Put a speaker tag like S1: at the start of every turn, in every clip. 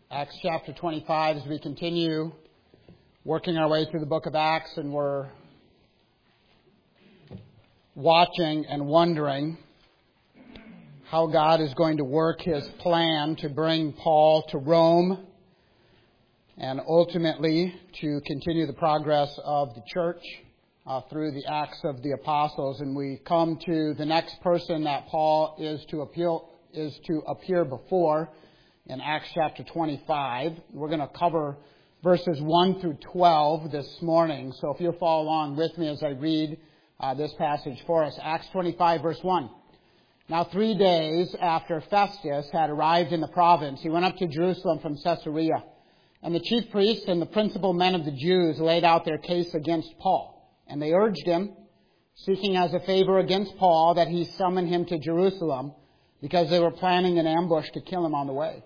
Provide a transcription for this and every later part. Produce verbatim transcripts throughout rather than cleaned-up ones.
S1: Acts chapter twenty-five, as we continue working our way through the book of Acts, and we're watching and wondering how God is going to work His plan to bring Paul to Rome and ultimately to continue the progress of the church uh, through the Acts of the Apostles. And we come to the next person that Paul is to appeal, is to appear before in Acts chapter twenty-five. We're going to cover verses one through twelve this morning. So if you'll follow along with me as I read uh, this passage for us. Acts twenty-five, verse one. Now three days after Festus had arrived in the province, he went up to Jerusalem from Caesarea. And the chief priests and the principal men of the Jews laid out their case against Paul. And they urged him, seeking as a favor against Paul, that he summon him to Jerusalem, because they were planning an ambush to kill him on the way.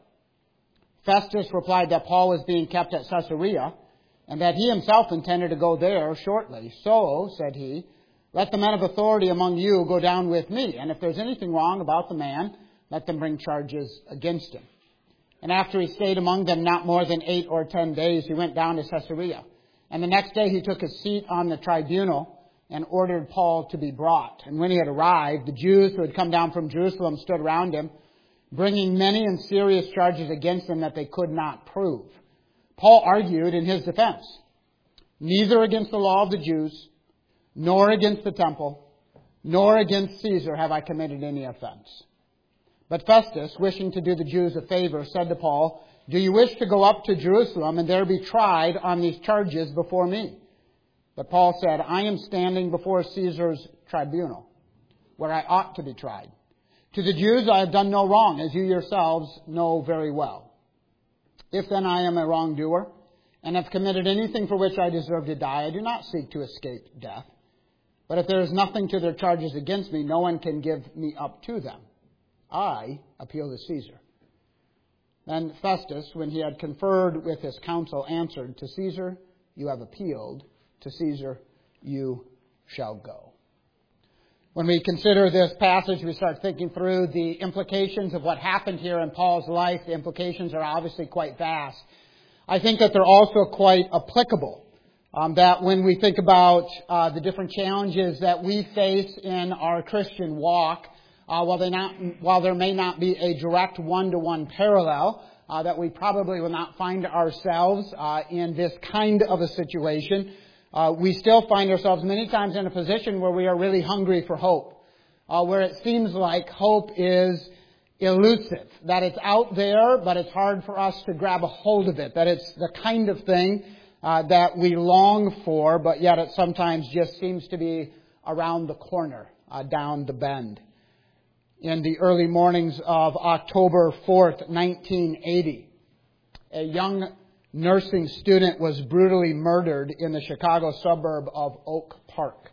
S1: Festus replied that Paul was being kept at Caesarea, and that he himself intended to go there shortly. So, said he, let the men of authority among you go down with me, and if there's anything wrong about the man, let them bring charges against him. And after he stayed among them not more than eight or ten days, he went down to Caesarea. And the next day he took his seat on the tribunal and ordered Paul to be brought. And when he had arrived, the Jews who had come down from Jerusalem stood around him, bringing many and serious charges against him that they could not prove. Paul argued in his defense, neither against the law of the Jews, nor against the temple, nor against Caesar have I committed any offense. But Festus, wishing to do the Jews a favor, said to Paul, do you wish to go up to Jerusalem and there be tried on these charges before me? But Paul said, I am standing before Caesar's tribunal, where I ought to be tried. To the Jews I have done no wrong, as you yourselves know very well. If then I am a wrongdoer, and have committed anything for which I deserve to die, I do not seek to escape death. But if there is nothing to their charges against me, no one can give me up to them. I appeal to Caesar. Then Festus, when he had conferred with his council, answered, to Caesar you have appealed, to Caesar you shall go. When we consider this passage, we start thinking through the implications of what happened here in Paul's life. The implications are obviously quite vast. I think that they're also quite applicable. Um, that when we think about uh, the different challenges that we face in our Christian walk, uh, while, they not, while there may not be a direct one-to-one parallel, uh, that we probably will not find ourselves uh, in this kind of a situation. Uh, we still find ourselves many times in a position where we are really hungry for hope, uh, where it seems like hope is elusive, that it's out there, but it's hard for us to grab a hold of it, that it's the kind of thing uh, that we long for, but yet it sometimes just seems to be around the corner, uh, down the bend. In the early mornings of October fourth, nineteen eighty, a young nursing student was brutally murdered in the Chicago suburb of Oak Park.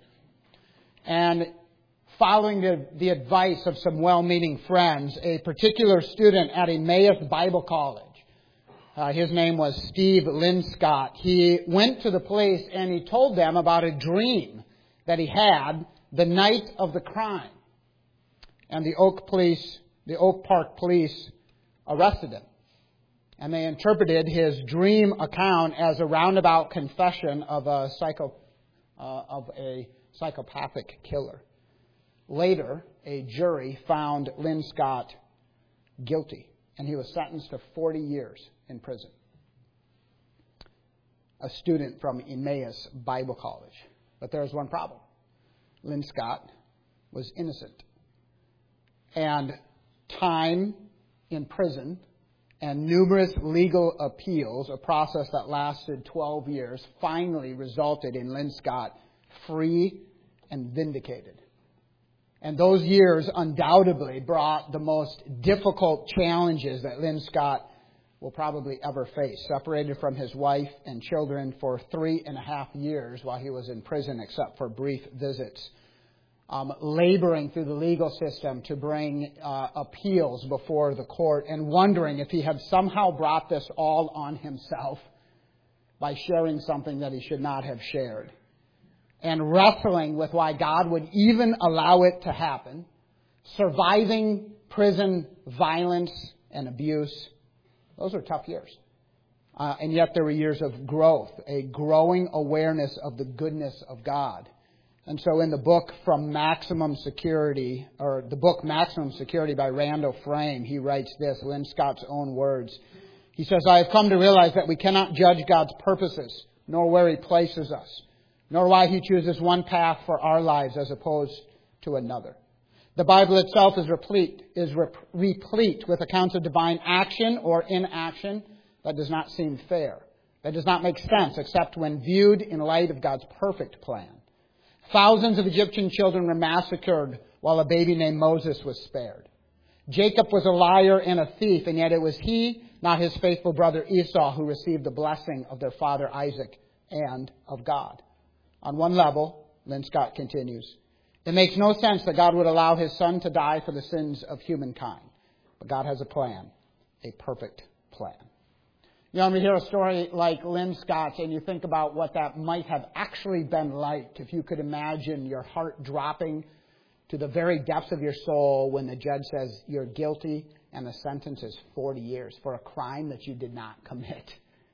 S1: And following the, the advice of some well-meaning friends, a particular student at Emmaus Bible College, uh, his name was Steve Linscott, he went to the police and he told them about a dream that he had the night of the crime. And the Oak police, the Oak Park police arrested him. And they interpreted his dream account as a roundabout confession of a psycho, uh, of a psychopathic killer. Later, a jury found Linscott guilty, and he was sentenced to forty years in prison. A student from Emmaus Bible College. But there was one problem. Linscott was innocent. And time in prison and numerous legal appeals, a process that lasted twelve years, finally resulted in Linscott free and vindicated. And those years undoubtedly brought the most difficult challenges that Linscott will probably ever face. Separated from his wife and children for three and a half years while he was in prison, except for brief visits. Um, laboring through the legal system to bring uh, appeals before the court, and wondering if he had somehow brought this all on himself by sharing something that he should not have shared. And wrestling with why God would even allow it to happen. Surviving prison violence and abuse. Those are tough years. Uh, and yet there were years of growth, a growing awareness of the goodness of God. And so in the book From Maximum Security, or the book Maximum Security by Randall Frame, he writes this, Lynn Scott's own words. He says, I have come to realize that we cannot judge God's purposes, nor where He places us, nor why He chooses one path for our lives as opposed to another. The Bible itself is replete, is rep- replete with accounts of divine action or inaction that does not seem fair, that does not make sense except when viewed in light of God's perfect plan. Thousands of Egyptian children were massacred while a baby named Moses was spared. Jacob was a liar and a thief, and yet it was he, not his faithful brother Esau, who received the blessing of their father Isaac and of God. On one level, Lynn Scott continues, it makes no sense that God would allow His Son to die for the sins of humankind. But God has a plan, a perfect plan. You know, when we hear a story like Lynn Scott's and you think about what that might have actually been like, if you could imagine your heart dropping to the very depths of your soul when the judge says you're guilty and the sentence is forty years for a crime that you did not commit.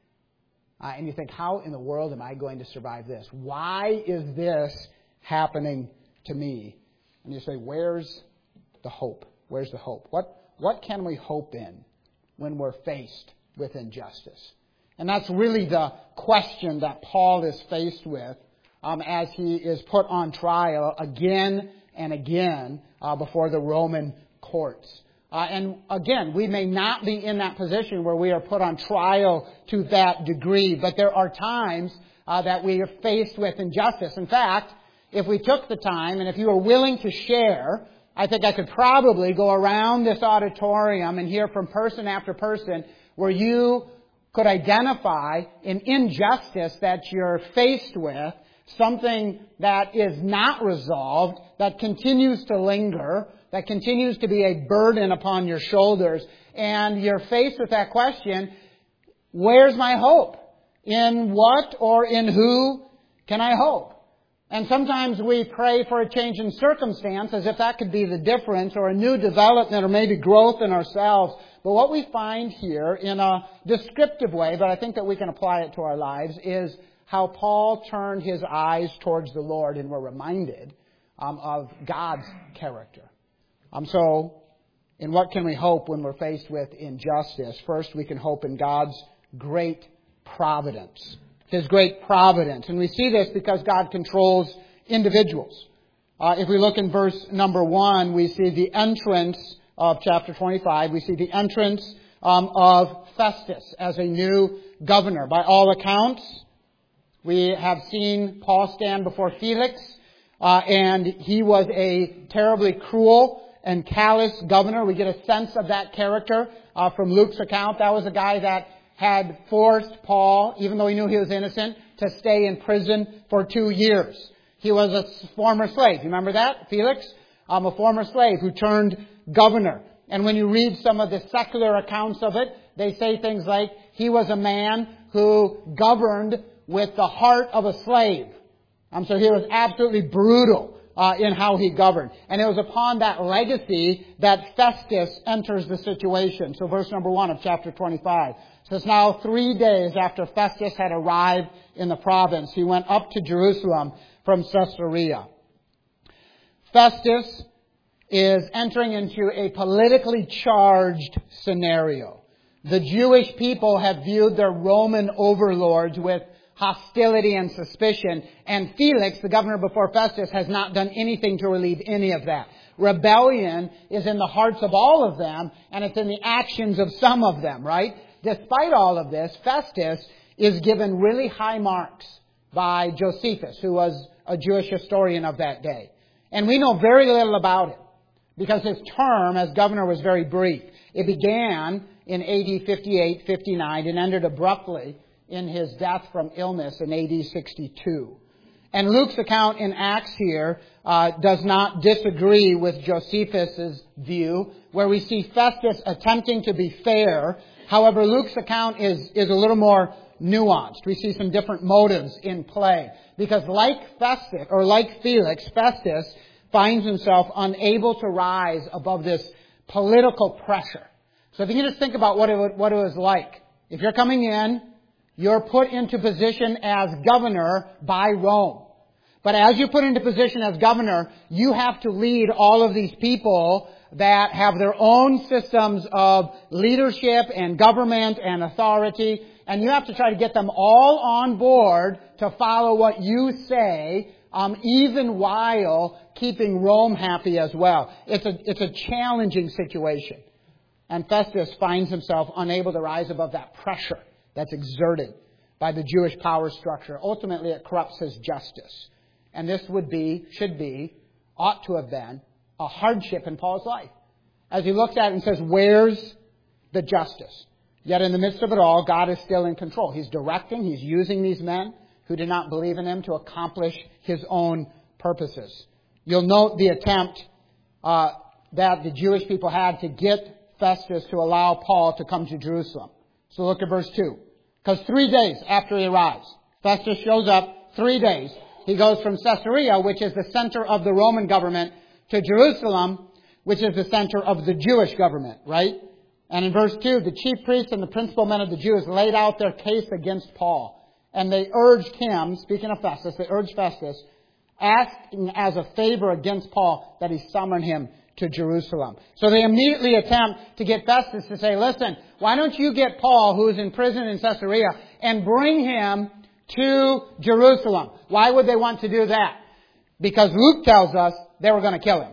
S1: Uh, and you think, how in the world am I going to survive this? Why is this happening to me? And you say, where's the hope? Where's the hope? What, what can we hope in when we're faced with injustice? And that's really the question that Paul is faced with um, as he is put on trial again and again uh, before the Roman courts. Uh, and again, we may not be in that position where we are put on trial to that degree, but there are times uh, that we are faced with injustice. In fact, if we took the time and if you were willing to share, I think I could probably go around this auditorium and hear from person after person where you could identify an injustice that you're faced with, something that is not resolved, that continues to linger, that continues to be a burden upon your shoulders, and you're faced with that question, where's my hope? In what or in who can I hope? And sometimes we pray for a change in circumstance as if that could be the difference, or a new development, or maybe growth in ourselves. But what we find here in a descriptive way, but I think that we can apply it to our lives, is how Paul turned his eyes towards the Lord, and we're reminded um, of God's character. Um, so, in what can we hope when we're faced with injustice? First, we can hope in God's great providence. His great providence. And we see this because God controls individuals. Uh, if we look in verse number one, we see the entrance of chapter twenty-five. We see the entrance um, of Festus as a new governor. By all accounts, we have seen Paul stand before Felix, uh, and he was a terribly cruel and callous governor. We get a sense of that character uh, from Luke's account. That was a guy that had forced Paul, even though he knew he was innocent, to stay in prison for two years. He was a former slave. You remember that? Felix? Um, a former slave who turned governor. And when you read some of the secular accounts of it, they say things like, he was a man who governed with the heart of a slave. Um, so he was absolutely brutal Uh, in how he governed. And it was upon that legacy that Festus enters the situation. So verse number one of chapter twenty-five says, now three days after Festus had arrived in the province, he went up to Jerusalem from Caesarea. Festus is entering into a politically charged scenario. The Jewish people have viewed their Roman overlords with hostility and suspicion. And Felix, the governor before Festus, has not done anything to relieve any of that. Rebellion is in the hearts of all of them, and it's in the actions of some of them, right? Despite all of this, Festus is given really high marks by Josephus, who was a Jewish historian of that day. And we know very little about it, because his term as governor was very brief. It began in A D fifty-eight fifty-nine and ended abruptly in his death from illness in A D sixty-two. And Luke's account in Acts here uh, does not disagree with Josephus' view, where we see Festus attempting to be fair. However, Luke's account is, is a little more nuanced. We see some different motives in play. Because like Festus, or like Felix, Festus finds himself unable to rise above this political pressure. So if you can just think about what it, would, what it was like. If you're coming in, you're put into position as governor by Rome. But as you're put into position as governor, you have to lead all of these people that have their own systems of leadership and government and authority. And you have to try to get them all on board to follow what you say, um, even while keeping Rome happy as well. It's a, it's a challenging situation. And Festus finds himself unable to rise above that pressure that's exerted by the Jewish power structure. Ultimately, it corrupts his justice. And this would be, should be, ought to have been, a hardship in Paul's life. As he looks at it and says, where's the justice? Yet in the midst of it all, God is still in control. He's directing, He's using these men who did not believe in Him to accomplish His own purposes. You'll note the attempt uh, that the Jewish people had to get Festus to allow Paul to come to Jerusalem. So look at verse two. Because three days after he arrives, Festus shows up, three days. He goes from Caesarea, which is the center of the Roman government, to Jerusalem, which is the center of the Jewish government, right? And in verse two, the chief priests and the principal men of the Jews laid out their case against Paul. And they urged him, speaking of Festus, they urged Festus, asking as a favor against Paul that he summon him to Jerusalem. So they immediately attempt to get Festus to say, listen, why don't you get Paul, who is in prison in Caesarea, and bring him to Jerusalem? Why would they want to do that? Because Luke tells us they were going to kill him.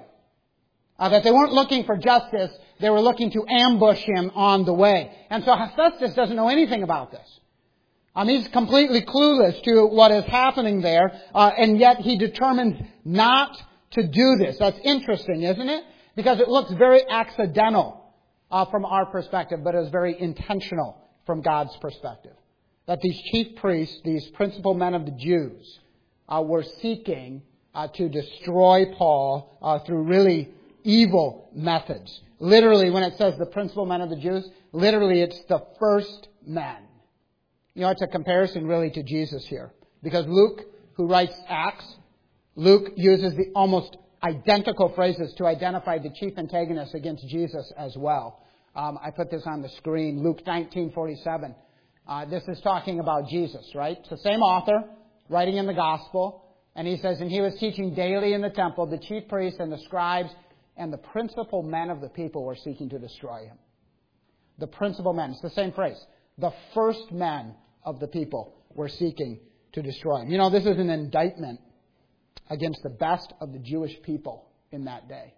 S1: Uh, that they weren't looking for justice, they were looking to ambush him on the way. And so Festus doesn't know anything about this. Um, he's completely clueless to what is happening there, uh, and yet he determines not to do this. That's interesting, isn't it? Because it looks very accidental uh, from our perspective, but is very intentional from God's perspective. That these chief priests, these principal men of the Jews, uh, were seeking uh, to destroy Paul uh, through really evil methods. Literally, when it says the principal men of the Jews, literally it's the first men. You know, it's a comparison really to Jesus here. Because Luke, who writes Acts, Luke uses the almost identical phrases to identify the chief antagonists against Jesus as well. Um, I put this on the screen. Luke nineteen forty-seven. Uh, this is talking about Jesus, right? It's the same author writing in the gospel. And he says, and he was teaching daily in the temple. The chief priests and the scribes and the principal men of the people were seeking to destroy him. The principal men. It's the same phrase. The first men of the people were seeking to destroy him. You know, this is an indictment against the best of the Jewish people in that day.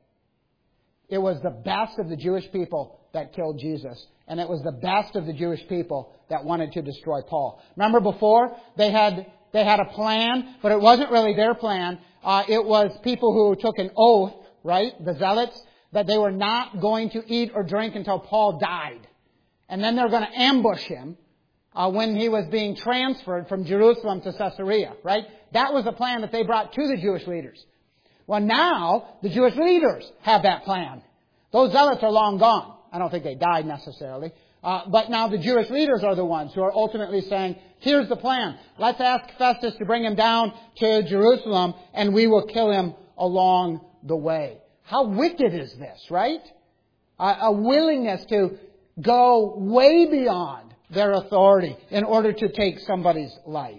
S1: It was the best of the Jewish people that killed Jesus. And it was the best of the Jewish people that wanted to destroy Paul. Remember before, they had they had a plan, but it wasn't really their plan. Uh, it was people who took an oath, right, the Zealots, that they were not going to eat or drink until Paul died. And then they're going to ambush him uh, when he was being transferred from Jerusalem to Caesarea, right? That was a plan that they brought to the Jewish leaders. Well, now the Jewish leaders have that plan. Those Zealots are long gone. I don't think they died necessarily. Uh, but now the Jewish leaders are the ones who are ultimately saying, here's the plan. Let's ask Festus to bring him down to Jerusalem and we will kill him along the way. How wicked is this, right? Uh, a willingness to go way beyond their authority in order to take somebody's life.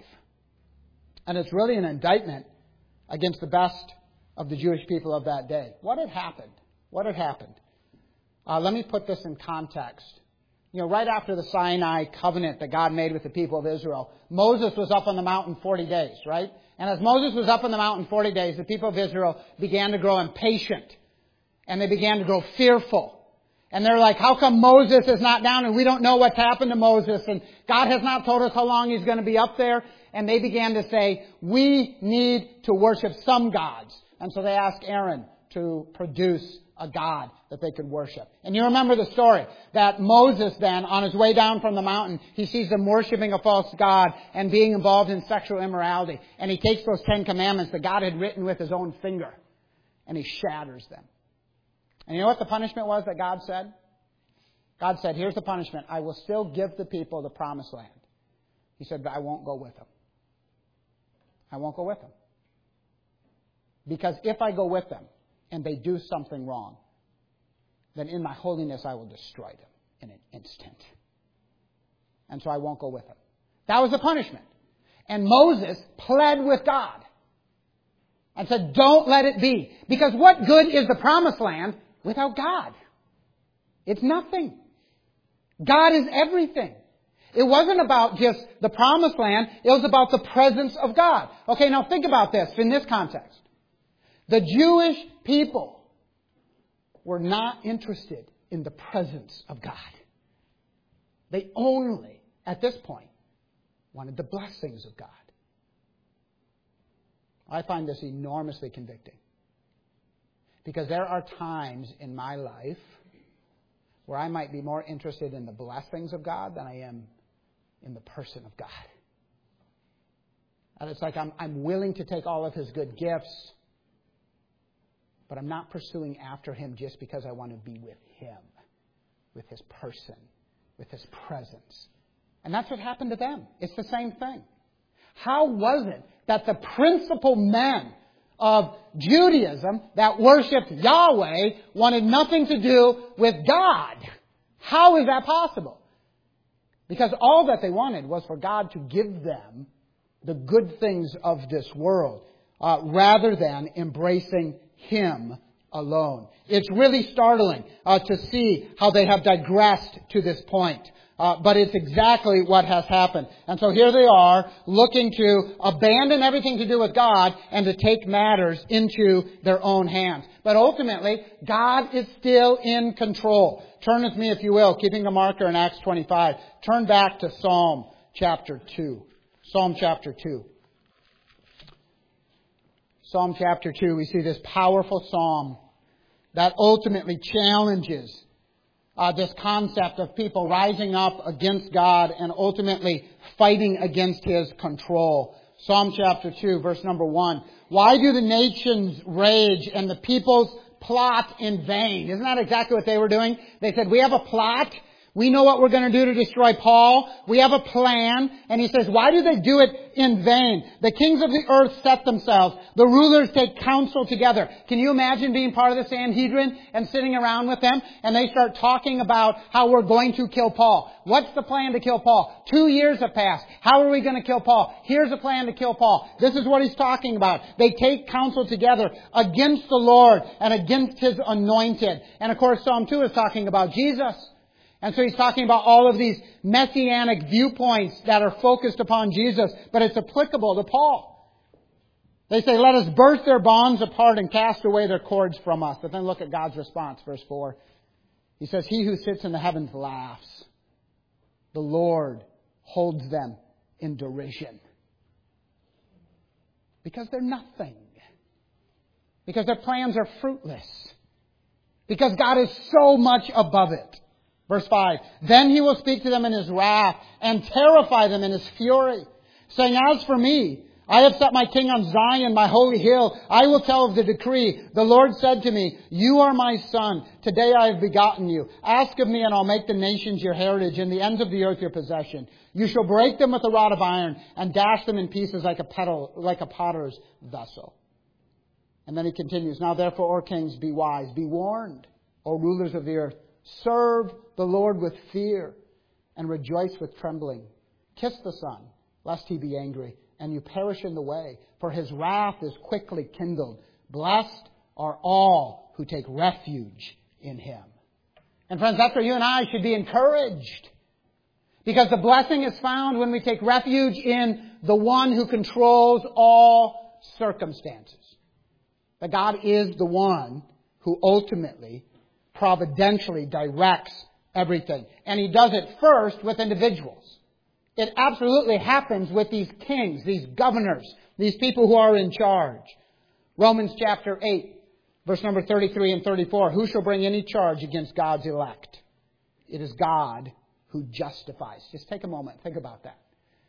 S1: And it's really an indictment against the best of the Jewish people of that day. What had happened? What had happened? Uh, let me put this in context. You know, right after the Sinai covenant that God made with the people of Israel, Moses was up on the mountain forty days, right? And as Moses was up on the mountain forty days, the people of Israel began to grow impatient. And they began to grow fearful. And they're like, how come Moses is not down and we don't know what's happened to Moses? And God has not told us how long he's going to be up there. And they began to say, we need to worship some gods. And so they asked Aaron to produce a god that they could worship. And you remember the story that Moses then, on his way down from the mountain, he sees them worshiping a false god and being involved in sexual immorality. And he takes those Ten Commandments that God had written with his own finger and he shatters them. And you know what the punishment was that God said? God said, here's the punishment. I will still give the people the promised land. He said, but I won't go with them. I won't go with them. Because if I go with them and they do something wrong, then in my holiness I will destroy them. in an instant. And so I won't go with him. That was the punishment. And Moses pled with God and said, don't let it be. Because what good is the promised land without God? It's nothing. God is everything. It wasn't about just the promised land. It was about the presence of God. Okay, now think about this in this context. The Jewish people were not interested in the presence of God. They only, at this point, wanted the blessings of God. I find this enormously convicting. Because there are times in my life where I might be more interested in the blessings of God than I am in the person of God. And it's like I'm, I'm willing to take all of His good gifts, but I'm not pursuing after Him just because I want to be with Him, with His person, with His presence. And that's what happened to them. It's the same thing. How was it that the principal men of Judaism that worshipped Yahweh wanted nothing to do with God? How is that possible? Because all that they wanted was for God to give them the good things of this world, uh, rather than embracing Him alone. It's really startling uh, to see how they have digressed to this point. Uh, but it's exactly what has happened. And so here they are, looking to abandon everything to do with God and to take matters into their own hands. But ultimately, God is still in control. Turn with me, if you will, keeping the marker in Acts twenty-five. Turn back to Psalm chapter two. Psalm chapter two. Psalm chapter two, we see this powerful psalm that ultimately challenges Uh, this concept of people rising up against God and ultimately fighting against His control. Psalm chapter two, verse number one. Why do the nations rage and the peoples plot in vain? Isn't that exactly what they were doing? They said, we have a plot. We know what we're going to do to destroy Paul. We have a plan. And he says, why do they do it in vain? The kings of the earth set themselves. The rulers take counsel together. Can you imagine being part of the Sanhedrin and sitting around with them? And they start talking about how we're going to kill Paul. What's the plan to kill Paul? Two years have passed. How are we going to kill Paul? Here's a plan to kill Paul. This is what he's talking about. They take counsel together against the Lord and against His anointed. And of course, Psalm two is talking about Jesus. And so he's talking about all of these messianic viewpoints that are focused upon Jesus, but it's applicable to Paul. They say, let us burst their bonds apart and cast away their cords from us. But then look at God's response, verse four. He says, He who sits in the heavens laughs. The Lord holds them in derision. Because they're nothing. Because their plans are fruitless. Because God is so much above it. Verse five, then He will speak to them in His wrath and terrify them in His fury, saying, as for me, I have set my king on Zion, my holy hill. I will tell of the decree. The Lord said to me, you are my son. Today I have begotten you. Ask of me and I'll make the nations your heritage and the ends of the earth your possession. You shall break them with a rod of iron and dash them in pieces like a petal, like a potter's vessel. And then he continues, now therefore, O kings, be wise, be warned, O rulers of the earth. Serve the Lord with fear and rejoice with trembling. Kiss the Son, lest He be angry and you perish in the way, for His wrath is quickly kindled. Blessed are all who take refuge in Him. And friends, that's where you and I should be encouraged. Because the blessing is found when we take refuge in the one who controls all circumstances. That God is the one who ultimately providentially directs everything. And He does it first with individuals. It absolutely happens with these kings, these governors, these people who are in charge. Romans chapter eight, verse number thirty-three and thirty-four. Who shall bring any charge against God's elect? It is God who justifies. Just take a moment. Think about that.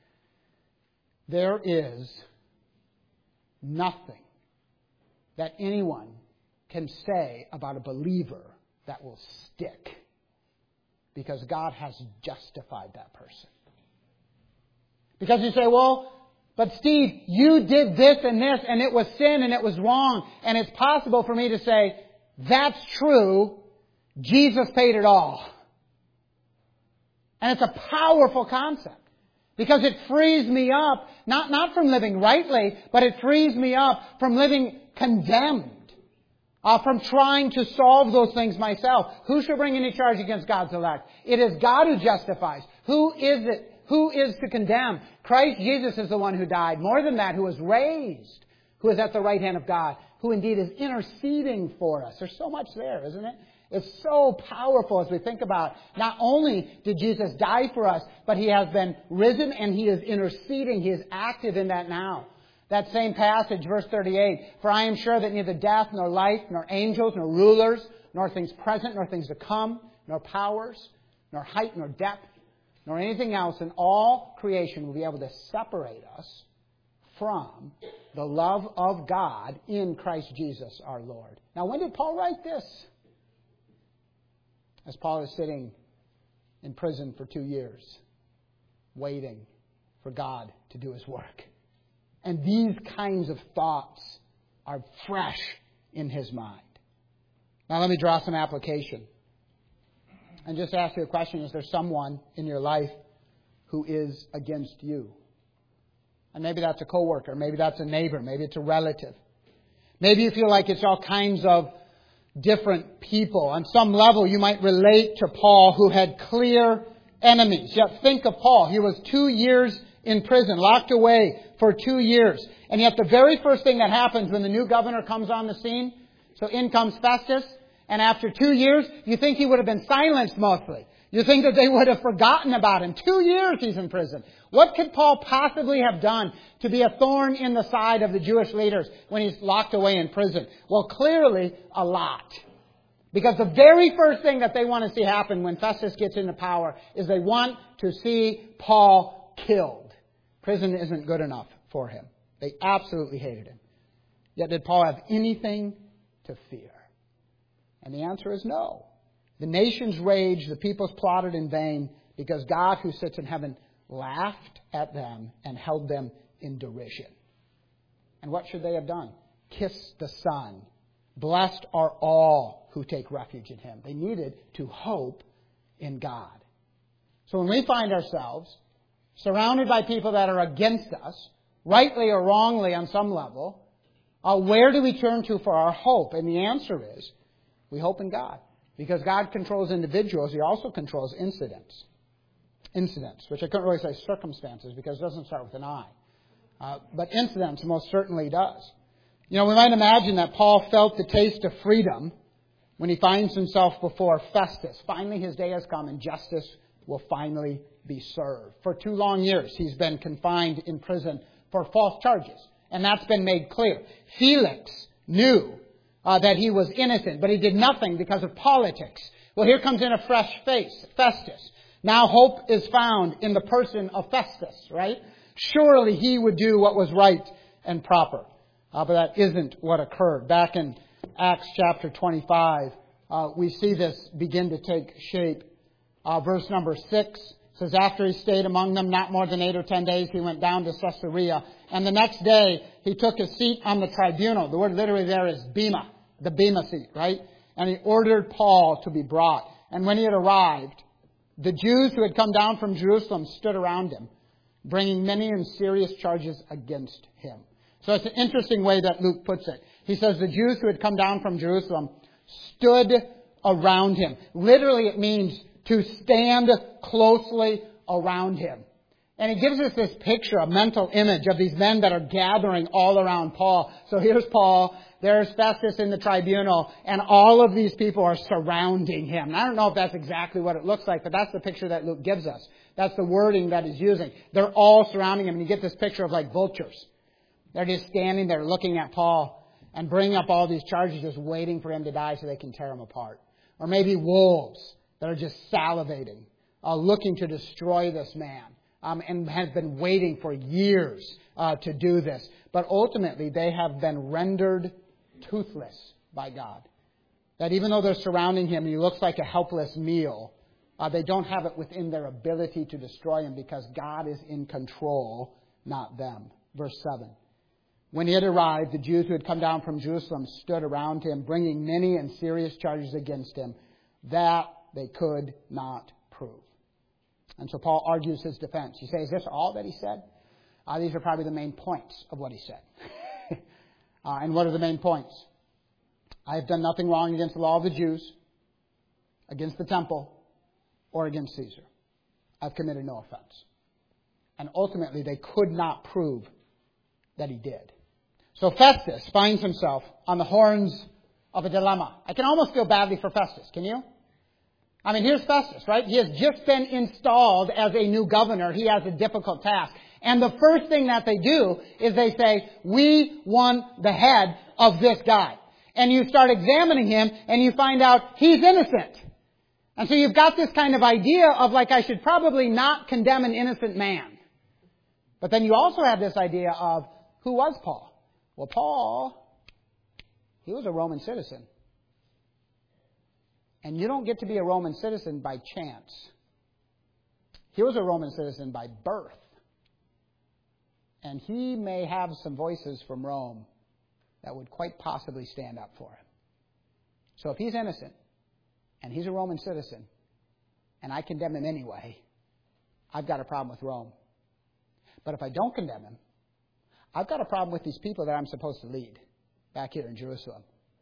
S1: There is nothing that anyone can say about a believer that will stick, because God has justified that person. Because you say, well, but Steve, you did this and this and it was sin and it was wrong. And it's possible for me to say, that's true. Jesus paid it all. And it's a powerful concept because it frees me up, not, not from living rightly, but it frees me up from living condemned, uh, from trying to solve those things myself. Who shall bring any charge against God's elect? It is God who justifies. Who is it? Who is to condemn? Christ Jesus is the one who died. More than that, who was raised, who is at the right hand of God, who indeed is interceding for us. There's so much there, isn't it? It's so powerful as we think about not only did Jesus die for us, but He has been risen and He is interceding. He is active in that now. That same passage, verse thirty-eight, for I am sure that neither death, nor life, nor angels, nor rulers, nor things present, nor things to come, nor powers, nor height, nor depth, nor anything else in all creation will be able to separate us from the love of God in Christ Jesus our Lord. Now, when did Paul write this? As Paul is sitting in prison for two years, waiting for God to do His work. And these kinds of thoughts are fresh in his mind. Now let me draw some application. And just ask you a question. Is there someone in your life who is against you? And maybe that's a coworker. Maybe that's a neighbor. Maybe it's a relative. Maybe you feel like it's all kinds of different people. On some level, you might relate to Paul, who had clear enemies. Yet think of Paul. He was two years in prison, locked away for two years. And yet the very first thing that happens when the new governor comes on the scene, so in comes Festus, and after two years, you think he would have been silenced mostly. You think that they would have forgotten about him. Two years he's in prison. What could Paul possibly have done to be a thorn in the side of the Jewish leaders when he's locked away in prison? Well, clearly a lot. Because the very first thing that they want to see happen when Festus gets into power is they want to see Paul killed. Prison isn't good enough for him. They absolutely hated him. Yet did Paul have anything to fear? And the answer is no. The nations raged, the peoples plotted in vain, because God who sits in heaven laughed at them and held them in derision. And what should they have done? Kiss the Son. Blessed are all who take refuge in Him. They needed to hope in God. So when we find ourselves surrounded by people that are against us, rightly or wrongly on some level, uh, where do we turn to for our hope? And the answer is, we hope in God. Because God controls individuals, He also controls incidents. Incidents, which I couldn't really say circumstances because it doesn't start with an I. Uh, but incidents most certainly does. You know, we might imagine that Paul felt the taste of freedom when he finds himself before Festus. Finally, his day has come and justice will finally be served. For two long years, he's been confined in prison for false charges. And that's been made clear. Felix knew Uh, that he was innocent, but he did nothing because of politics. Well, here comes in a fresh face, Festus. Now hope is found in the person of Festus, right? Surely he would do what was right and proper. Uh, but that isn't what occurred. Back in Acts chapter twenty-five, uh, we see this begin to take shape. Uh, verse number six says, after he stayed among them not more than eight or ten days, he went down to Caesarea. And the next day, he took his seat on the tribunal. The word literally there is bema. The bema seat, right? And he ordered Paul to be brought. And when he had arrived, the Jews who had come down from Jerusalem stood around him, bringing many and serious charges against him. So it's an interesting way that Luke puts it. He says the Jews who had come down from Jerusalem stood around him. Literally it means to stand closely around him. And he gives us this picture, a mental image of these men that are gathering all around Paul. So here's Paul. There's Festus in the tribunal, and all of these people are surrounding him. And I don't know if that's exactly what it looks like, but that's the picture that Luke gives us. That's the wording that he's using. They're all surrounding him, and you get this picture of like vultures. They're just standing there looking at Paul and bringing up all these charges, just waiting for him to die so they can tear him apart. Or maybe wolves that are just salivating, uh, looking to destroy this man. Um, and have been waiting for years uh, to do this. But ultimately, they have been rendered toothless by God. That even though they're surrounding him and he looks like a helpless meal, uh, they don't have it within their ability to destroy him because God is in control, not them. Verse seven. When he had arrived, the Jews who had come down from Jerusalem stood around him, bringing many and serious charges against him that they could not prove. And so Paul argues his defense. You say, is this all that he said? Uh, these are probably the main points of what he said. uh, and what are the main points? I have done nothing wrong against the law of the Jews, against the temple, or against Caesar. I've committed no offense. And ultimately, they could not prove that he did. So Festus finds himself on the horns of a dilemma. I can almost feel badly for Festus, can you? I mean, here's Festus, right? He has just been installed as a new governor. He has a difficult task. And the first thing that they do is they say, we want the head of this guy. And you start examining him and you find out he's innocent. And so you've got this kind of idea of like, I should probably not condemn an innocent man. But then you also have this idea of, who was Paul? Well, Paul, he was a Roman citizen. And you don't get to be a Roman citizen by chance. He was a Roman citizen by birth. And he may have some voices from Rome that would quite possibly stand up for him. So if he's innocent, and he's a Roman citizen, and I condemn him anyway, I've got a problem with Rome. But if I don't condemn him, I've got a problem with these people that I'm supposed to lead back here in Jerusalem.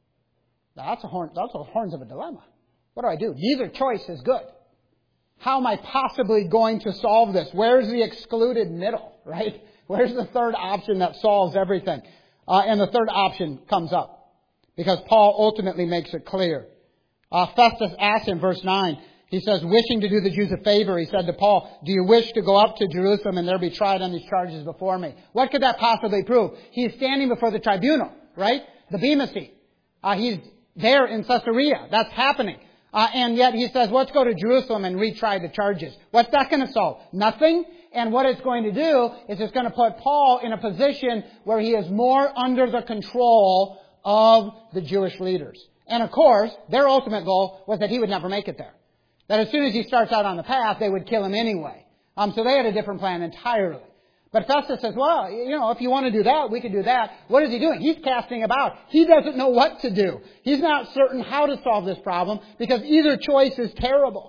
S1: Now that's a horn, that's a horns of a dilemma. What do I do? Neither choice is good. How am I possibly going to solve this? Where's the excluded middle, right? Where's the third option that solves everything? Uh, and the third option comes up because Paul ultimately makes it clear. Uh, Festus asks in verse nine, he says, wishing to do the Jews a favor, he said to Paul, do you wish to go up to Jerusalem and there be tried on these charges before me? What could that possibly prove? He's standing before the tribunal, right? The Bema seat. Uh, he's there in Caesarea. That's happening. Uh, and yet he says, let's go to Jerusalem and retry the charges. What's that going to solve? Nothing. And what it's going to do is it's going to put Paul in a position where he is more under the control of the Jewish leaders. And of course, their ultimate goal was that he would never make it there. That as soon as he starts out on the path, they would kill him anyway. Um, so they had a different plan entirely. But Festus says, well, you know, if you want to do that, we can do that. What is he doing? He's casting about. He doesn't know what to do. He's not certain how to solve this problem because either choice is terrible.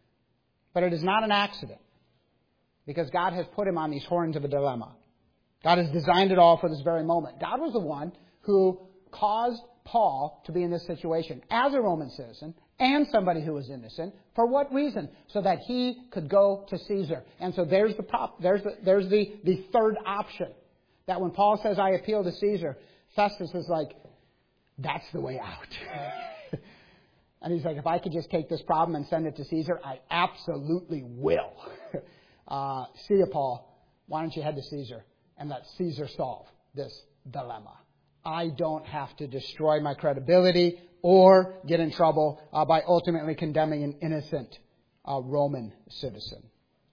S1: But it is not an accident because God has put him on these horns of a dilemma. God has designed it all for this very moment. God was the one who caused Paul to be in this situation as a Roman citizen and somebody who was innocent. For what reason? So that he could go to Caesar. And so there's the prop, there's the, there's the, the third option. That when Paul says, I appeal to Caesar, Festus is like, that's the way out. And he's like, if I could just take this problem and send it to Caesar, I absolutely will. uh, see you, Paul. Why don't you head to Caesar and let Caesar solve this dilemma? I don't have to destroy my credibility or get in trouble uh, by ultimately condemning an innocent uh, Roman citizen.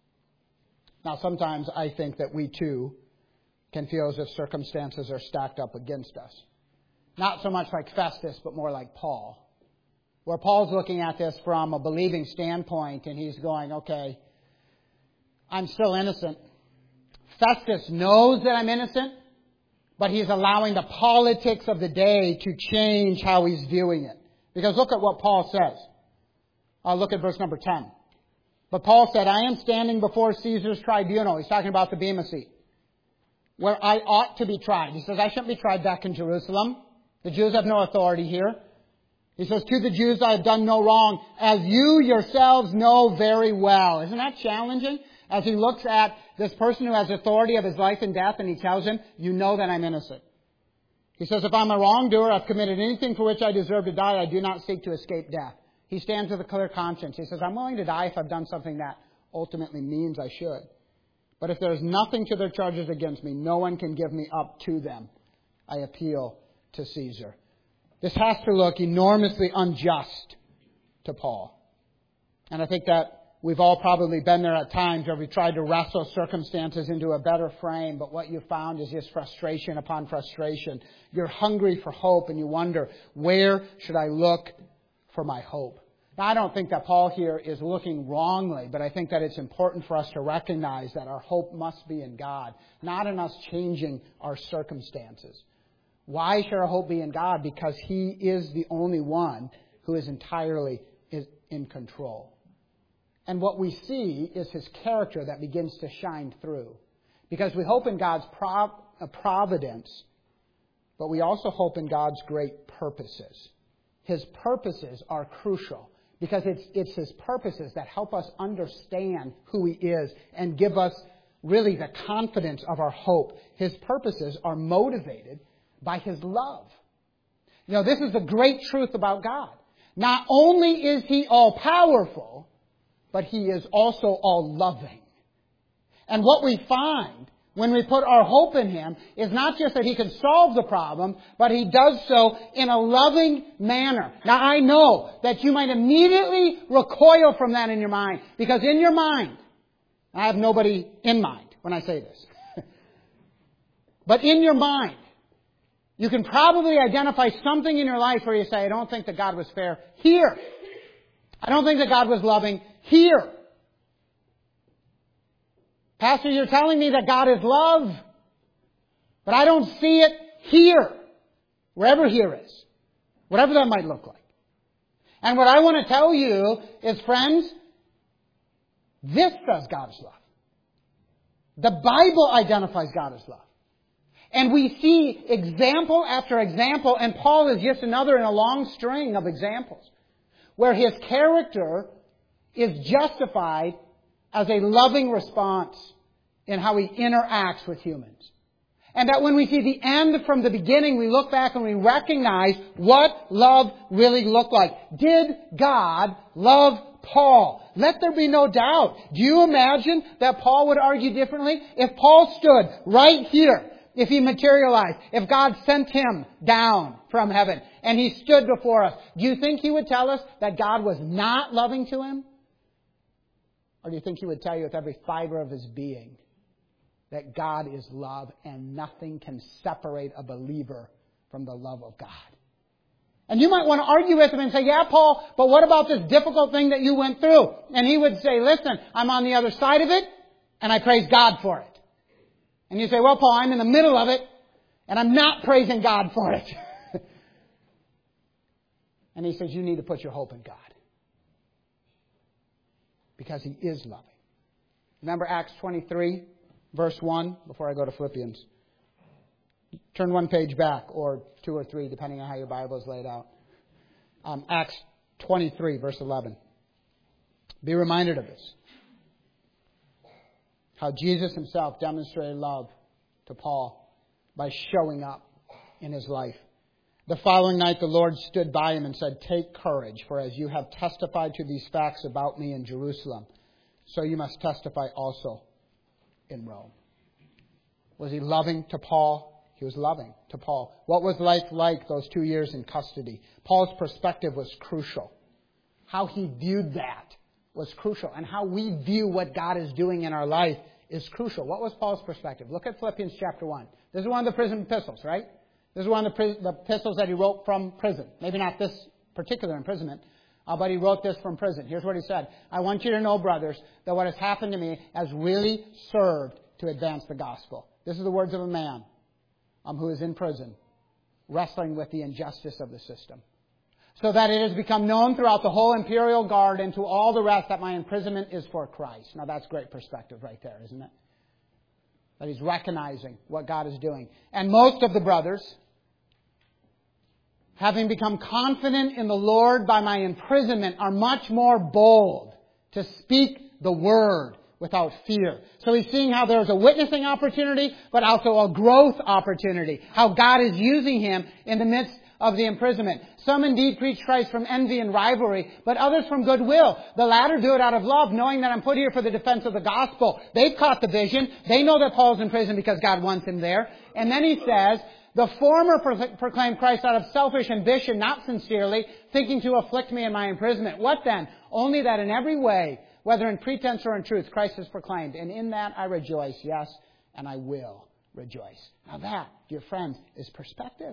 S1: Now, sometimes I think that we too can feel as if circumstances are stacked up against us. Not so much like Festus, but more like Paul. Where Paul's looking at this from a believing standpoint and he's going, okay, I'm still innocent. Festus knows that I'm innocent. But he's allowing the politics of the day to change how he's viewing it. Because look at what Paul says. Uh, look at verse number ten. But Paul said, I am standing before Caesar's tribunal. He's talking about the Bema seat. Where I ought to be tried. He says, I shouldn't be tried back in Jerusalem. The Jews have no authority here. He says, to the Jews I have done no wrong, as you yourselves know very well. Isn't that challenging? As he looks at this person who has authority of his life and death, and he tells him, you know that I'm innocent. He says, if I'm a wrongdoer, I've committed anything for which I deserve to die, I do not seek to escape death. He stands with a clear conscience. He says, I'm willing to die if I've done something that ultimately means I should. But if there is nothing to their charges against me, no one can give me up to them. I appeal to Caesar. This has to look enormously unjust to Paul. And I think that we've all probably been there at times where we tried to wrestle circumstances into a better frame, but what you found is just frustration upon frustration. You're hungry for hope and you wonder, where should I look for my hope? Now, I don't think that Paul here is looking wrongly, but I think that it's important for us to recognize that our hope must be in God, not in us changing our circumstances. Why should our hope be in God? Because He is the only one who is entirely in control. And what we see is His character that begins to shine through. Because we hope in God's prov- uh, providence, but we also hope in God's great purposes. His purposes are crucial because it's, it's His purposes that help us understand who He is and give us really the confidence of our hope. His purposes are motivated by His love. You know, this is the great truth about God. Not only is He all-powerful, but He is also all-loving. And what we find when we put our hope in Him is not just that He can solve the problem, but He does so in a loving manner. Now, I know that you might immediately recoil from that in your mind, because in your mind, I have nobody in mind when I say this, but in your mind, you can probably identify something in your life where you say, I don't think that God was fair here. I don't think that God was loving here. Pastor, you're telling me that God is love, but I don't see it here, wherever here is, whatever that might look like. And what I want to tell you is, friends, this says God is love. The Bible identifies God as love. And we see example after example, and Paul is just another in a long string of examples, where His character is justified as a loving response in how He interacts with humans. And that when we see the end from the beginning, we look back and we recognize what love really looked like. Did God love Paul? Let there be no doubt. Do you imagine that Paul would argue differently? If Paul stood right here, if he materialized, if God sent him down from heaven and he stood before us, do you think he would tell us that God was not loving to him? Or do you think he would tell you with every fiber of his being that God is love and nothing can separate a believer from the love of God? And you might want to argue with him and say, yeah, Paul, but what about this difficult thing that you went through? And he would say, listen, I'm on the other side of it, and I praise God for it. And you say, well, Paul, I'm in the middle of it, and I'm not praising God for it. And he says, you need to put your hope in God. Because He is loving. Remember Acts twenty-three, verse one, before I go to Philippians. Turn one page back, or two or three, depending on how your Bible is laid out. Um, Acts twenty-three, verse eleven. Be reminded of this. How Jesus Himself demonstrated love to Paul by showing up in his life. The following night the Lord stood by him and said, take courage, for as you have testified to these facts about me in Jerusalem, so you must testify also in Rome. Was He loving to Paul? He was loving to Paul. What was life like those two years in custody? Paul's perspective was crucial. How he viewed that was crucial. And how we view what God is doing in our life is crucial. What was Paul's perspective? Look at Philippians chapter one. This is one of the prison epistles, right? This is one of the, the epistles that he wrote from prison. Maybe not this particular imprisonment, uh, but he wrote this from prison. Here's what he said. I want you to know, brothers, that what has happened to me has really served to advance the gospel. This is the words of a man um, who is in prison, wrestling with the injustice of the system. So that it has become known throughout the whole imperial guard and to all the rest that my imprisonment is for Christ. Now that's great perspective right there, isn't it? That he's recognizing what God is doing. And most of the brothers, having become confident in the Lord by my imprisonment, are much more bold to speak the word without fear. So he's seeing how there's a witnessing opportunity, but also a growth opportunity. How God is using him in the midst of the imprisonment. Some indeed preach Christ from envy and rivalry, but others from goodwill. The latter do it out of love, knowing that I'm put here for the defense of the gospel. They've caught the vision. They know that Paul's in prison because God wants him there. And then he says, the former pro- proclaim Christ out of selfish ambition, not sincerely, thinking to afflict me in my imprisonment. What then? Only that in every way, whether in pretense or in truth, Christ is proclaimed. And in that I rejoice, yes, and I will rejoice. Now that, dear friends, is perspective.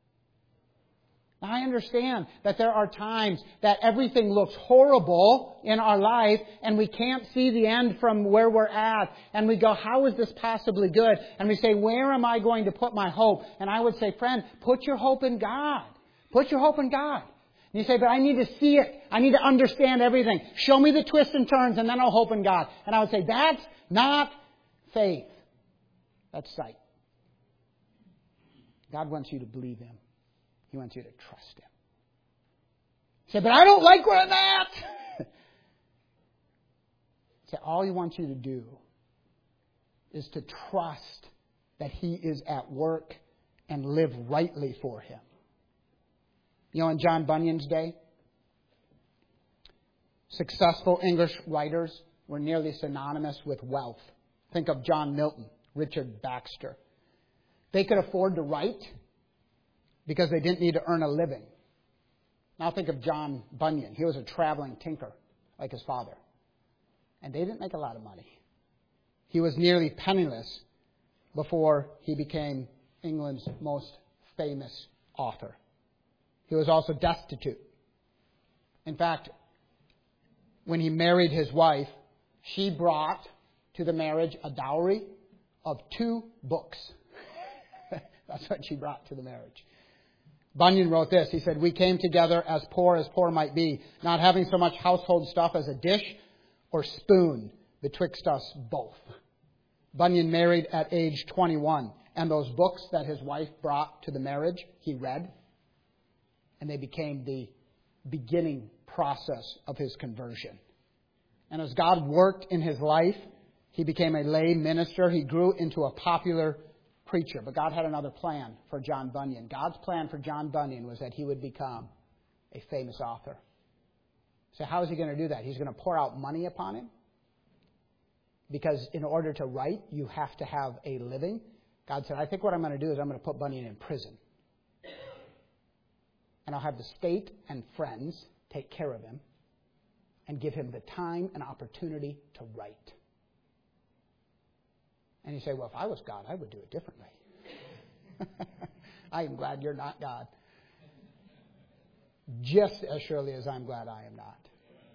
S1: I understand that there are times that everything looks horrible in our life and we can't see the end from where we're at. And we go, how is this possibly good? And we say, where am I going to put my hope? And I would say, friend, put your hope in God. Put your hope in God. And you say, but I need to see it. I need to understand everything. Show me the twists and turns and then I'll hope in God. And I would say, that's not faith. That's sight. God wants you to believe Him. He wants you to trust Him. You say, but I don't like where I'm at. Say, all He wants you to do is to trust that He is at work and live rightly for Him. You know, in John Bunyan's day, successful English writers were nearly synonymous with wealth. Think of John Milton, Richard Baxter. They could afford to write because they didn't need to earn a living. Now think of John Bunyan. He was a traveling tinker like his father. And they didn't make a lot of money. He was nearly penniless before he became England's most famous author. He was also destitute. In fact, when he married his wife, she brought to the marriage a dowry of two books. That's what she brought to the marriage. Bunyan wrote this. He said, we came together as poor as poor might be, not having so much household stuff as a dish or spoon betwixt us both. Bunyan married at age twenty-one, and those books that his wife brought to the marriage, he read, and they became the beginning process of his conversion. And as God worked in his life, he became a lay minister. He grew into a popular preacher. But God had another plan for John Bunyan. God's plan for John Bunyan was that he would become a famous author. So how is he going to do that? He's going to pour out money upon him. Because in order to write, you have to have a living. God said, I think what I'm going to do is I'm going to put Bunyan in prison. And I'll have the state and friends take care of him and give him the time and opportunity to write. And you say, well, if I was God, I would do it differently. I am glad you're not God. Just as surely as I'm glad I am not.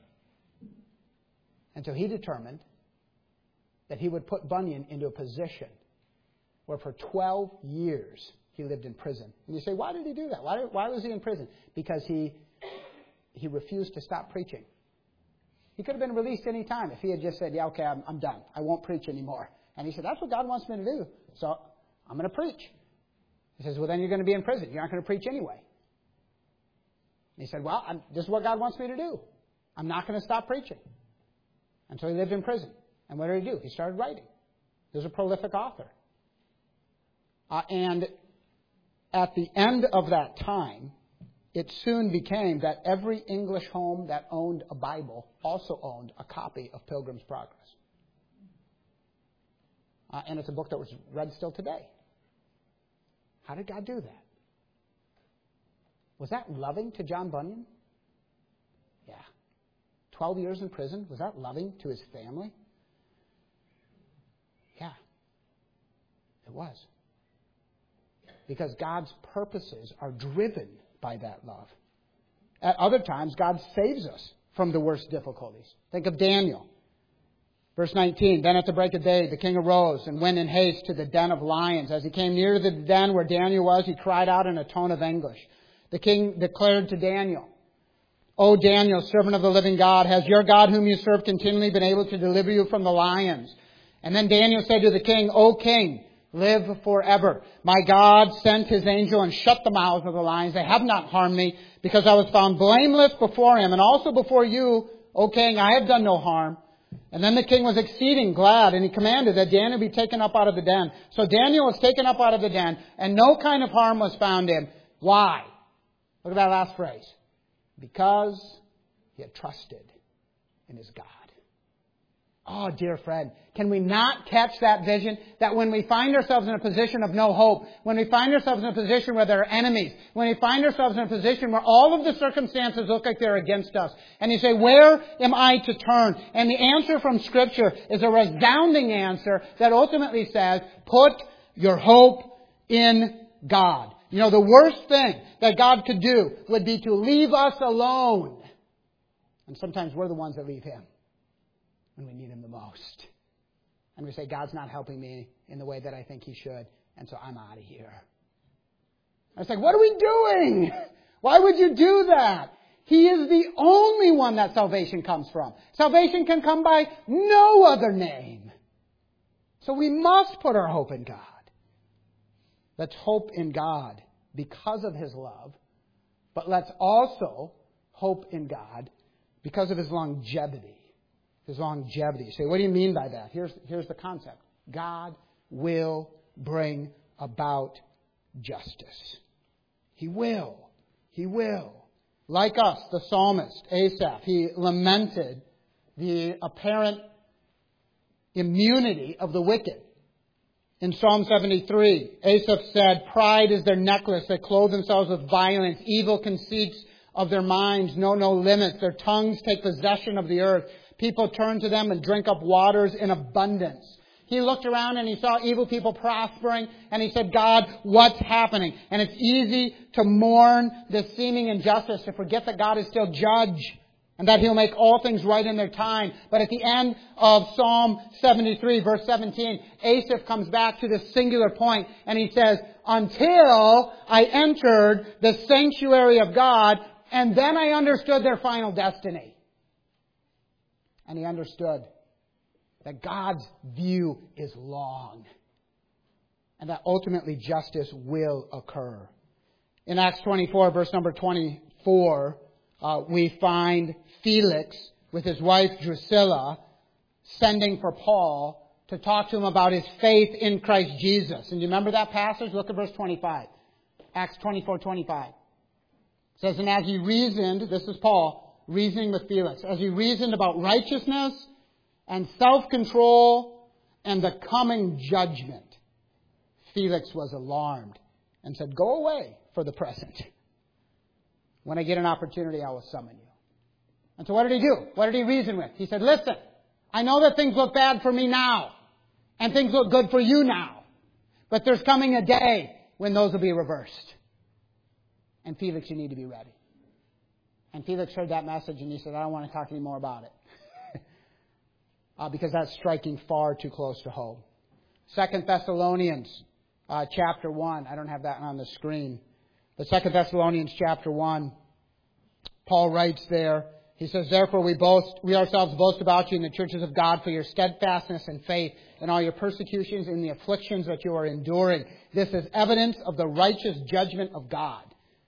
S1: And so he determined that he would put Bunyan into a position where for twelve years he lived in prison. And you say, why did he do that? Why, did, why was he in prison? Because he he refused to stop preaching. He could have been released any time if he had just said, yeah, okay, I'm, I'm done. I won't preach anymore. And he said, that's what God wants me to do. So I'm going to preach. He says, well, then you're going to be in prison. You're not going to preach anyway. And he said, well, I'm, this is what God wants me to do. I'm not going to stop preaching. And so he lived in prison. And what did he do? He started writing. He was a prolific author. Uh, and at the end of that time, it soon became that every English home that owned a Bible also owned a copy of Pilgrim's Progress. Uh, and it's a book that was read still today. How did God do that? Was that loving to John Bunyan? Yeah. Twelve years in prison, was that loving to his family? Yeah. It was. Because God's purposes are driven by that love. At other times, God saves us from the worst difficulties. Think of Daniel. Verse nineteen, then at the break of day, the king arose and went in haste to the den of lions. As he came near the den where Daniel was, he cried out in a tone of anguish. The king declared to Daniel, O Daniel, servant of the living God, has your God whom you serve continually been able to deliver you from the lions? And then Daniel said to the king, O king, live forever. My God sent his angel and shut the mouths of the lions. They have not harmed me, because I was found blameless before him, and also before you, O king, I have done no harm. And then the king was exceeding glad, and he commanded that Daniel be taken up out of the den. So Daniel was taken up out of the den, and no kind of harm was found in him. Why? Look at that last phrase. Because he had trusted in his God. Oh, dear friend, can we not catch that vision? That when we find ourselves in a position of no hope, when we find ourselves in a position where there are enemies, when we find ourselves in a position where all of the circumstances look like they're against us, and you say, where am I to turn? And the answer from Scripture is a resounding answer that ultimately says, put your hope in God. You know, the worst thing that God could do would be to leave us alone. And sometimes we're the ones that leave Him when we need Him the most. And we say, God's not helping me in the way that I think He should, and so I'm out of here. I was like, what are we doing? Why would you do that? He is the only one that salvation comes from. Salvation can come by no other name. So we must put our hope in God. Let's hope in God because of His love, but let's also hope in God because of His longevity. His longevity. You say, what do you mean by that? Here's, here's the concept. God will bring about justice. He will. He will. Like us, the psalmist, Asaph, he lamented the apparent immunity of the wicked. In Psalm seventy-three, Asaph said, pride is their necklace. They clothe themselves with violence. Evil conceits of their minds know no limits. Their tongues take possession of the earth. People turn to them and drink up waters in abundance. He looked around and he saw evil people prospering, and he said, God, what's happening? And it's easy to mourn this seeming injustice, to forget that God is still judge and that He'll make all things right in their time. But at the end of Psalm seventy-three, verse seventeen, Asaph comes back to this singular point, and he says, until I entered the sanctuary of God, and then I understood their final destiny. And he understood that God's view is long, and that ultimately justice will occur. In Acts twenty-four, verse number twenty-four, uh, we find Felix with his wife Drusilla sending for Paul to talk to him about his faith in Christ Jesus. And you remember that passage? Look at verse twenty-five. Acts twenty-four twenty-five. It says, and as he reasoned, this is Paul reasoning with Felix, as he reasoned about righteousness and self-control and the coming judgment, Felix was alarmed and said, go away for the present. When I get an opportunity, I will summon you. And so what did he do? What did he reason with? He said, listen, I know that things look bad for me now, and things look good for you now. But there's coming a day when those will be reversed. And Felix, you need to be ready. And Felix heard that message and he said, I don't want to talk any more about it. Uh, because that's striking far too close to home. Second Thessalonians uh, chapter one. I don't have that on the screen. But Second Thessalonians chapter one, Paul writes there, he says, therefore we boast, we ourselves boast about you in the churches of God for your steadfastness and faith and all your persecutions and the afflictions that you are enduring. This is evidence of the righteous judgment of God.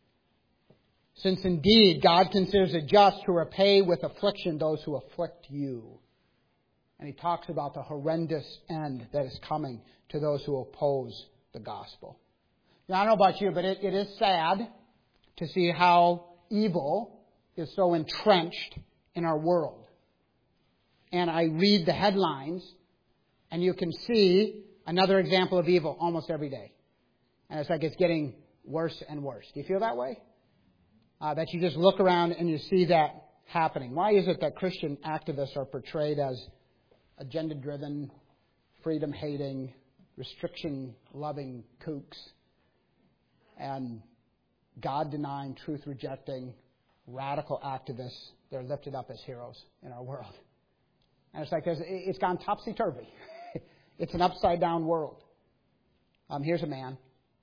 S1: Since indeed God considers it just to repay with affliction those who afflict you. And he talks about the horrendous end that is coming to those who oppose the gospel. Now, I don't know about you, but it, it is sad to see how evil is so entrenched in our world. And I read the headlines, and you can see another example of evil almost every day. And it's like it's getting worse and worse. Do you feel that way? Uh, that you just look around and you see that happening. Why is it that Christian activists are portrayed as agenda-driven, freedom-hating, restriction-loving kooks, and God-denying, truth-rejecting, radical activists? They're lifted up as heroes in our world. And it's like there's, it's gone topsy-turvy. It's an upside-down world. Um, here's a man.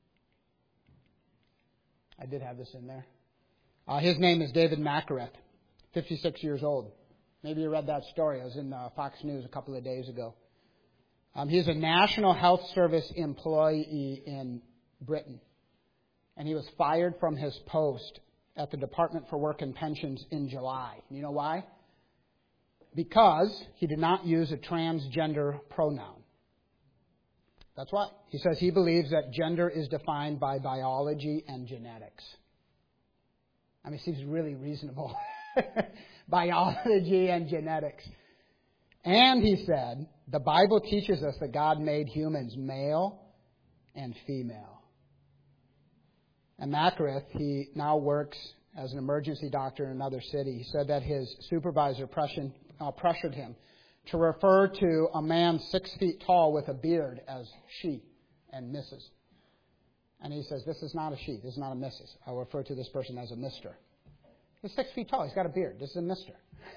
S1: I did have this in there. Uh, his name is David Makareth, fifty-six years old. Maybe you read that story. It was in uh, Fox News a couple of days ago. Um, he's a National Health Service employee in Britain. And he was fired from his post at the Department for Work and Pensions in July. You know why? Because he did not use a transgender pronoun. That's why. He says he believes that gender is defined by biology and genetics. I mean, it seems really reasonable. Biology and genetics. And he said, the Bible teaches us that God made humans male and female. And Makareth, he now works as an emergency doctor in another city. He said that his supervisor pressured, uh, pressured him to refer to a man six feet tall with a beard as she and Missus And he says, this is not a she, this is not a Missus I'll refer to this person as a Mister He's six feet tall. He's got a beard. This is a Mister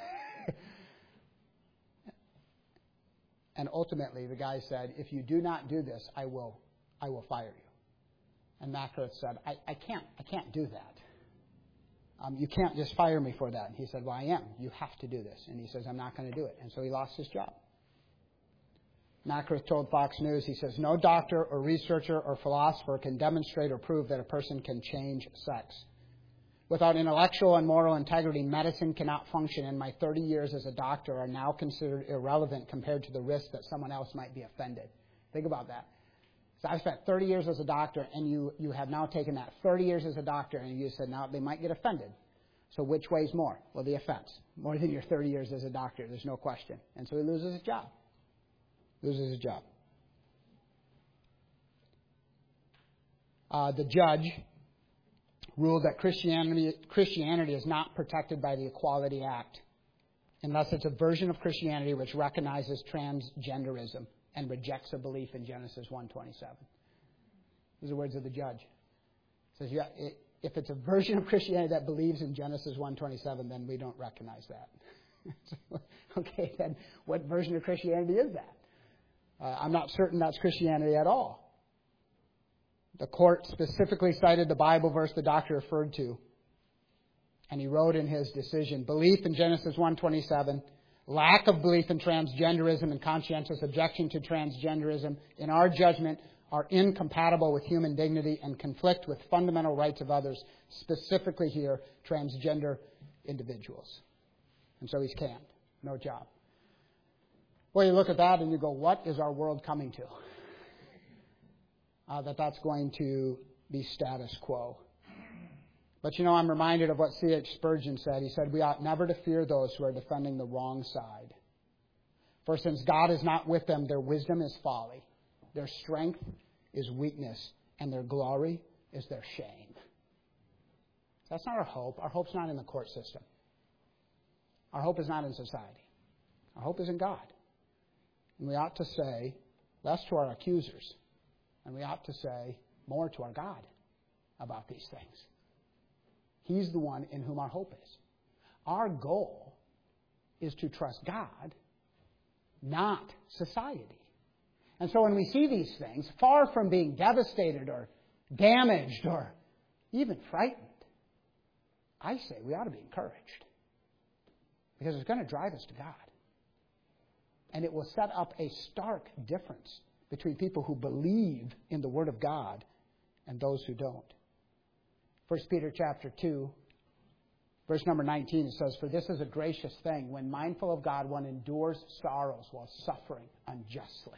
S1: And ultimately, the guy said, if you do not do this, I will, I will fire you. And Makareth said, I, I can't, I can't do that. um, you can't just fire me for that. And he said, well, I am. You have to do this. And he says, I'm not going to do it. And so he lost his job. Macrith told Fox News, he says, no doctor or researcher or philosopher can demonstrate or prove that a person can change sex. Without intellectual and moral integrity, medicine cannot function, and my thirty years as a doctor are now considered irrelevant compared to the risk that someone else might be offended. Think about that. So I've spent thirty years as a doctor, and you, you have now taken that thirty years as a doctor, and you said, now they might get offended. So which weighs more? Well, the offense. More than your thirty years as a doctor, there's no question. And so he loses his job. Loses his job. Uh, the judge ruled that Christianity, Christianity is not protected by the Equality Act unless it's a version of Christianity which recognizes transgenderism and rejects a belief in Genesis one twenty-seven. These are the words of the judge. He says, yeah, it, if it's a version of Christianity that believes in Genesis one twenty-seven, then we don't recognize that. Okay, then what version of Christianity is that? Uh, I'm not certain that's Christianity at all. The court specifically cited the Bible verse the doctor referred to. And he wrote in his decision, belief in Genesis one twenty-seven, lack of belief in transgenderism and conscientious objection to transgenderism, in our judgment, are incompatible with human dignity and conflict with fundamental rights of others, specifically here, transgender individuals. And so he's canned. No job. Well, you look at that and you go, what is our world coming to? Uh, that that's going to be status quo. But, you know, I'm reminded of what C H Spurgeon said. He said, we ought never to fear those who are defending the wrong side. For since God is not with them, their wisdom is folly, their strength is weakness, and their glory is their shame. That's not our hope. Our hope's not in the court system. Our hope is not in society. Our hope is in God. And we ought to say less to our accusers, and we ought to say more to our God about these things. He's the one in whom our hope is. Our goal is to trust God, not society. And so when we see these things, far from being devastated or damaged or even frightened, I say we ought to be encouraged. Because it's going to drive us to God. And it will set up a stark difference between people who believe in the Word of God and those who don't. First Peter chapter two, verse number nineteen, it says, for this is a gracious thing, when mindful of God, one endures sorrows while suffering unjustly.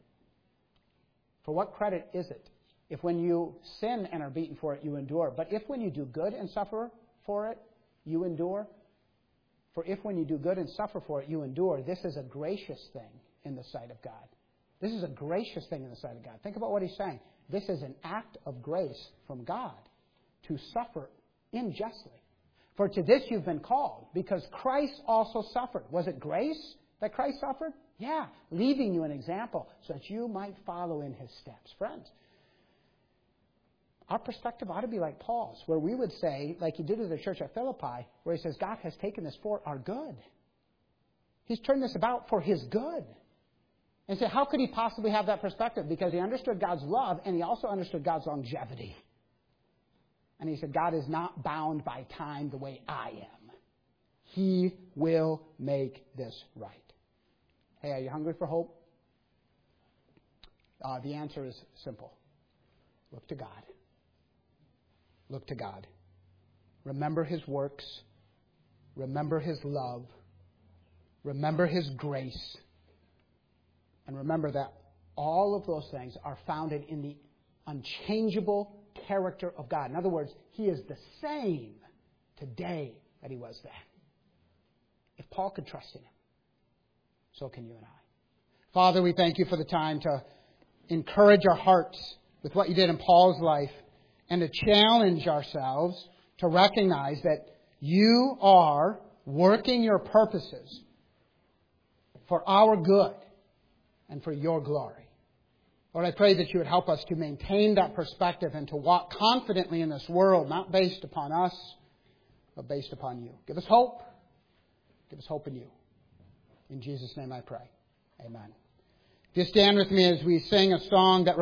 S1: For what credit is it if when you sin and are beaten for it, you endure? But if when you do good and suffer for it, you endure? For if when you do good and suffer for it, you endure, this is a gracious thing in the sight of God. This is a gracious thing in the sight of God. Think about what he's saying. This is an act of grace from God to suffer unjustly. For to this you've been called, because Christ also suffered. Was it grace that Christ suffered? Yeah, leaving you an example so that you might follow in his steps. Friends, our perspective ought to be like Paul's, where we would say, like he did to the church at Philippi, where he says, God has taken this for our good. He's turned this about for his good. And so how could he possibly have that perspective? Because he understood God's love, and he also understood God's longevity. And he said, God is not bound by time the way I am. He will make this right. Hey, are you hungry for hope? Uh, the answer is simple. Look to God. Look to God. Remember his works. Remember his love. Remember his grace. And remember that all of those things are founded in the unchangeable character of God. In other words, he is the same today that he was then. If Paul could trust in him, so can you and I. Father, we thank you for the time to encourage our hearts with what you did in Paul's life and to challenge ourselves to recognize that you are working your purposes for our good and for your glory. Lord, I pray that you would help us to maintain that perspective and to walk confidently in this world, not based upon us, but based upon you. Give us hope. Give us hope in you. In Jesus' name I pray. Amen. Just stand with me as we sing a song that